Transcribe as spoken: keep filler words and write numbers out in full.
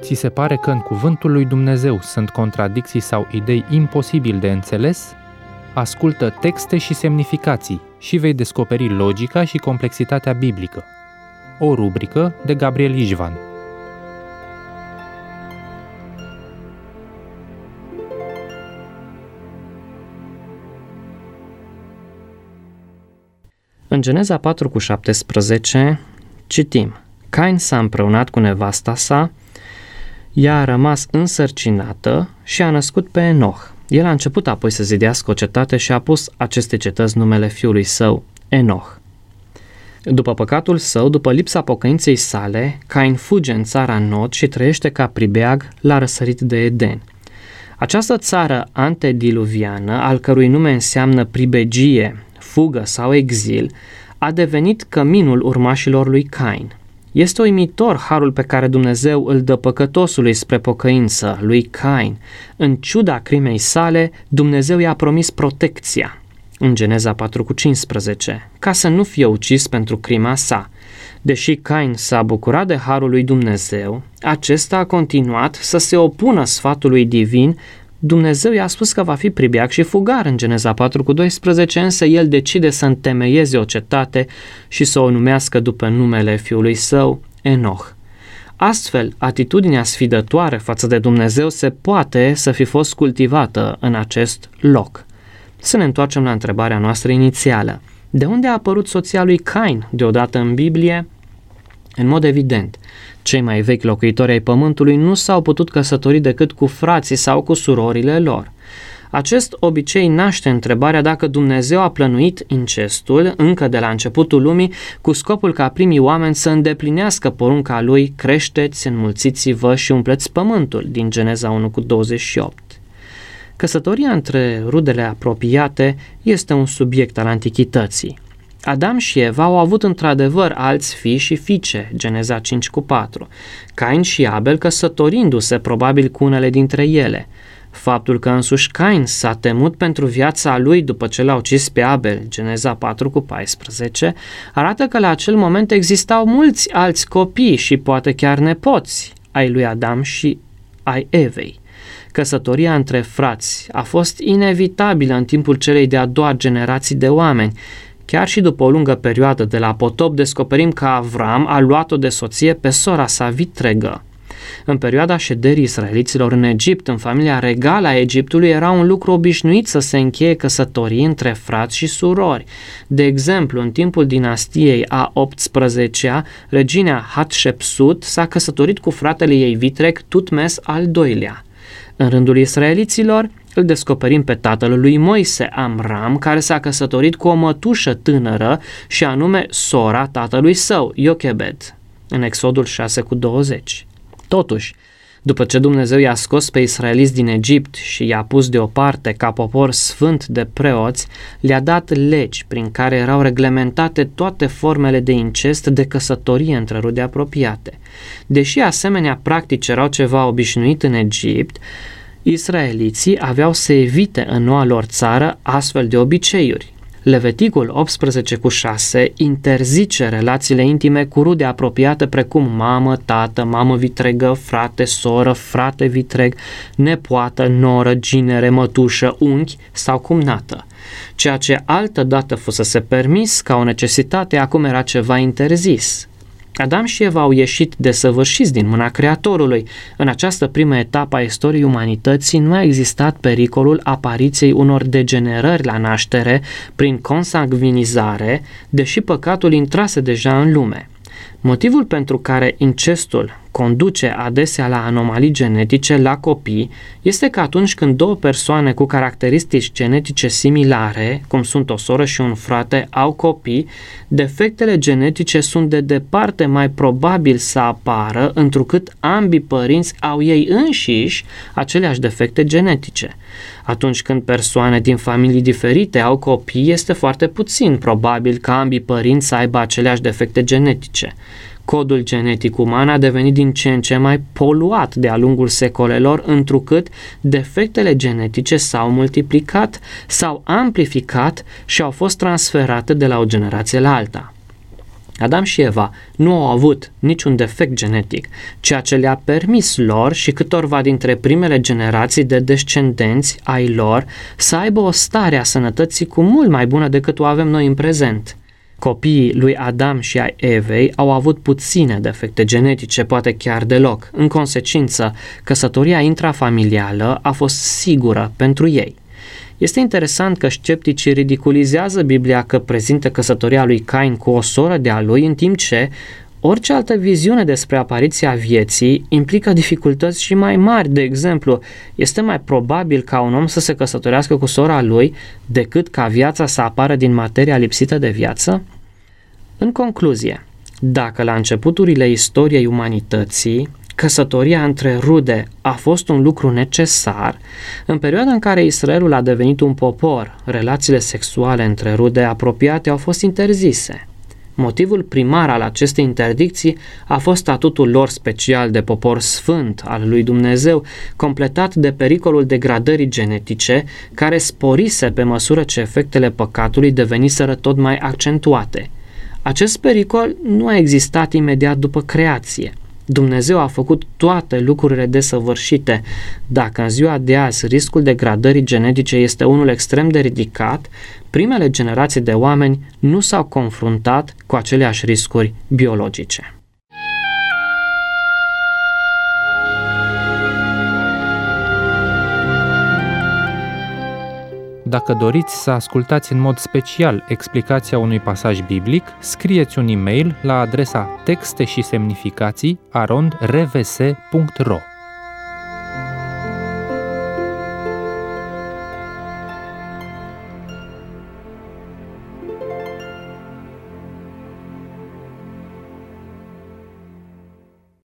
Ți se pare că în cuvântul lui Dumnezeu sunt contradicții sau idei imposibil de înțeles? Ascultă texte și semnificații și vei descoperi logica și complexitatea biblică. O rubrică de Gabriel Ișvan. În Geneza patru cu șaptesprezece citim: Cain s-a împreunat cu nevasta sa, ea a rămas însărcinată și a născut pe Enoch. El a început apoi să zidească o cetate și a pus aceste cetăți numele fiului său, Enoch. După păcatul său, după lipsa pocăinței sale, Cain fuge în țara Nod și trăiește ca pribeag la răsărit de Eden. Această țară antediluviană, al cărui nume înseamnă pribegie, fugă sau exil, a devenit căminul urmașilor lui Cain. Este uimitor harul pe care Dumnezeu îl dă păcătosului spre pocăință, lui Cain. În ciuda crimei sale, Dumnezeu i-a promis protecția, în Geneza patru cu cincisprezece, ca să nu fie ucis pentru crima sa. Deși Cain s-a bucurat de harul lui Dumnezeu, acesta a continuat să se opună sfatului divin. Dumnezeu i-a spus că va fi pribeag și fugar în Geneza patru cu doisprezece, însă el decide să întemeieze o cetate și să o numească după numele fiului său, Enoch. Astfel, atitudinea sfidătoare față de Dumnezeu se poate să fi fost cultivată în acest loc. Să ne întoarcem la întrebarea noastră inițială. De unde a apărut soția lui Cain deodată în Biblie? În mod evident, cei mai vechi locuitori ai pământului nu s-au putut căsători decât cu frații sau cu surorile lor. Acest obicei naște întrebarea dacă Dumnezeu a plănuit incestul încă de la începutul lumii cu scopul ca primii oameni să îndeplinească porunca lui: creșteți, înmulțiți-vă și umpleți pământul, din Geneza unu cu douăzeci și opt. Căsătoria între rudele apropiate este un subiect al antichității. Adam și Eva au avut într-adevăr alți fii și fiice, Geneza cinci cu patru, Cain și Abel căsătorindu-se probabil cu unele dintre ele. Faptul că însuși Cain s-a temut pentru viața lui după ce l-a ucis pe Abel, Geneza patru cu paisprezece, arată că la acel moment existau mulți alți copii și poate chiar nepoți ai lui Adam și ai Evei. Căsătoria între frați a fost inevitabilă în timpul celei de-a doua generații de oameni. Chiar și după o lungă perioadă de la potop, descoperim că Avram a luat-o de soție pe sora sa vitregă. În perioada șederii israeliților în Egipt, în familia regală a Egiptului, era un lucru obișnuit să se încheie căsătorii între frați și surori. De exemplu, în timpul dinastiei a optsprezecea, regina Hatshepsut s-a căsătorit cu fratele ei vitreg, Tutmes al doilea. În rândul israeliților, îl descoperim pe tatăl lui Moise, Amram, care s-a căsătorit cu o mătușă tânără și anume sora tatălui său, Iochebed, în Exodul șase cu douăzeci. Totuși, după ce Dumnezeu i-a scos pe israeliți din Egipt și i-a pus deoparte ca popor sfânt de preoți, le-a dat legi prin care erau reglementate toate formele de incest, de căsătorie între rude apropiate. Deși asemenea practici erau ceva obișnuit în Egipt, israeliții aveau să evite în noua lor țară astfel de obiceiuri. Leviticul optsprezece cu șase interzice relațiile intime cu rude apropiate precum mamă, tată, mamă vitregă, frate, soră, frate vitreg, nepoată, noră, ginere, mătușă, unchi sau cumnată. Ceea ce altădată fusese permis ca o necesitate, acum era ceva interzis. Adam și Eva au ieșit desăvârșiți din mâna Creatorului. În această primă etapă a istoriei umanității nu a existat pericolul apariției unor degenerări la naștere prin consanguinizare, deși păcatul intrase deja în lume. Motivul pentru care incestul conduce adesea la anomalii genetice la copii este că atunci când două persoane cu caracteristici genetice similare, cum sunt o soră și un frate, au copii, defectele genetice sunt de departe mai probabil să apară, întrucât ambii părinți au ei înșiși aceleași defecte genetice. Atunci când persoane din familii diferite au copii, este foarte puțin probabil ca ambii părinți să aibă aceleași defecte genetice. Codul genetic uman a devenit din ce în ce mai poluat de-a lungul secolelor, întrucât defectele genetice s-au multiplicat, s-au amplificat și au fost transferate de la o generație la alta. Adam și Eva nu au avut niciun defect genetic, ceea ce le-a permis lor și câtorva dintre primele generații de descendenți ai lor să aibă o stare a sănătății cu mult mai bună decât o avem noi în prezent. Copiii lui Adam și ai Evei au avut puține defecte genetice, poate chiar deloc. În consecință, căsătoria intrafamilială a fost sigură pentru ei. Este interesant că scepticii ridiculizează Biblia că prezintă căsătoria lui Cain cu o soră de-a lui, în timp ce orice altă viziune despre apariția vieții implică dificultăți și mai mari. De exemplu, este mai probabil ca un om să se căsătorească cu sora lui decât ca viața să apară din materia lipsită de viață? În concluzie, dacă la începuturile istoriei umanității căsătoria între rude a fost un lucru necesar, în perioada în care Israelul a devenit un popor, relațiile sexuale între rude apropiate au fost interzise. Motivul primar al acestei interdicții a fost statutul lor special de popor sfânt al lui Dumnezeu, completat de pericolul degradării genetice, care sporise pe măsură ce efectele păcatului deveniseră tot mai accentuate. Acest pericol nu a existat imediat după creație. Dumnezeu a făcut toate lucrurile desăvârșite. Dacă în ziua de azi riscul degradării genetice este unul extrem de ridicat, primele generații de oameni nu s-au confruntat cu aceleași riscuri biologice. Dacă doriți să ascultați în mod special explicația unui pasaj biblic, scrieți un e-mail la adresa texte și semnificații arond r v s punct r o.